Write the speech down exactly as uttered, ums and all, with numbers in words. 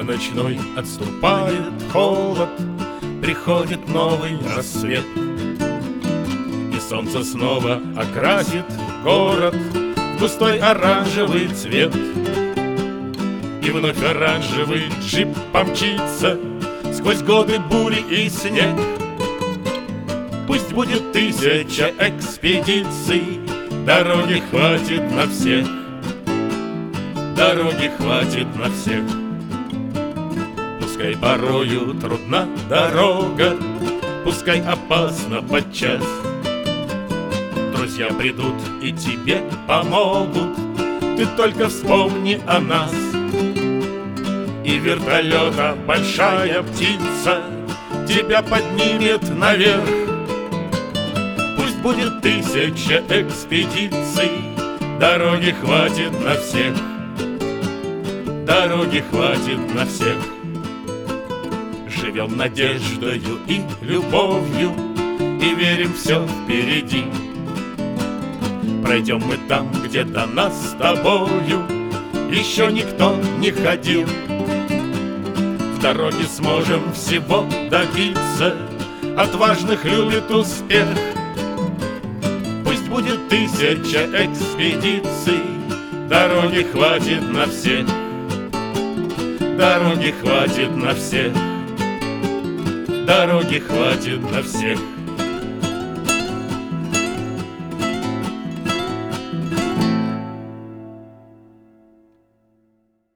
За ночной отступает холод, приходит новый рассвет, и солнце снова окрасит город в густой оранжевый цвет. И вновь оранжевый джип помчится сквозь годы бури и снег. Пусть будет тысяча экспедиций, дороги хватит на всех, дороги хватит на всех. Пускай порою трудна дорога, пускай опасно подчас, друзья придут и тебе помогут, ты только вспомни о нас. И вертолета большая птица тебя поднимет наверх. Пусть будет тысяча экспедиций, дороги хватит на всех, дороги хватит на всех. Живем надеждою и любовью, и верим, все впереди. Пройдем мы там, где до нас с тобою еще никто не ходил. В дороге сможем всего добиться, отважных любит успех. Пусть будет тысяча экспедиций, дороги хватит на всех, дороги хватит на всех, дороги хватит на всех.